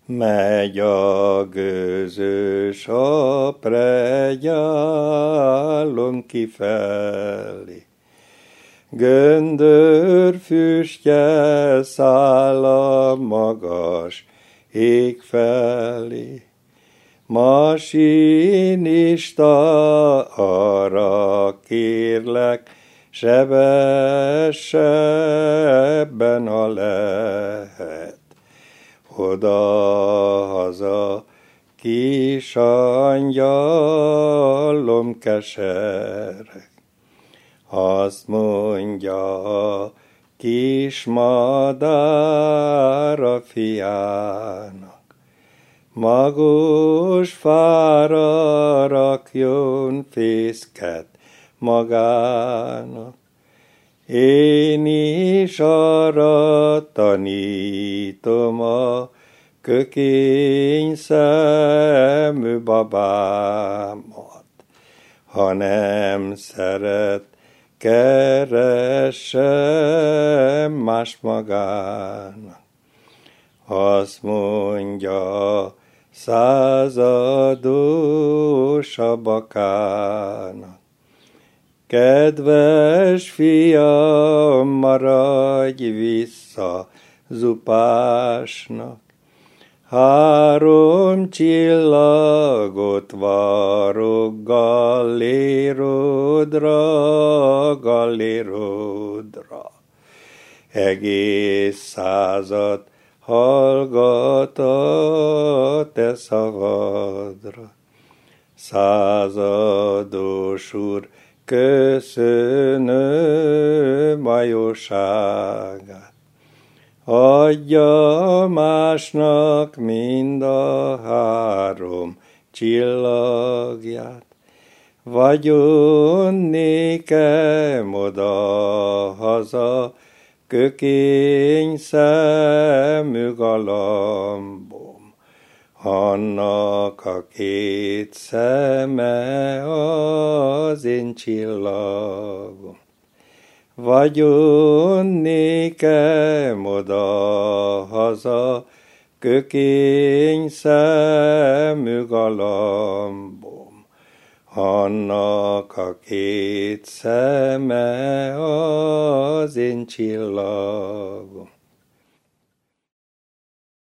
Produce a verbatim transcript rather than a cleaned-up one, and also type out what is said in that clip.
Megy a gőzös a pregyálom kifelé, göndör füstje száll a magas ég felé. Masinista, arra kérlek, sebessebben, ha lehet. Oda-haza, kis angyalom kesereg. Azt mondja a kis madár a fiának, magos fára rakjon fészket magának. Én is arra tanítom a kökény szemű babámat, ha nem szeret, keressen más magának. Azt mondja százados a bakának, kedves fiam, maradj vissza zupásnak, három csillagot várok gallérodra, gallérodra. Egész század hallgat a te szavadra. Százados úr, köszönöm a jóságát, adja másnak mind a három csillagját. Vagyon nékem oda-haza, kökény szemű galambom, annak a két szeme az én csillagom. Vagyon nékem oda-haza, kökény szemű galambom, annak a két szeme az én csillagom.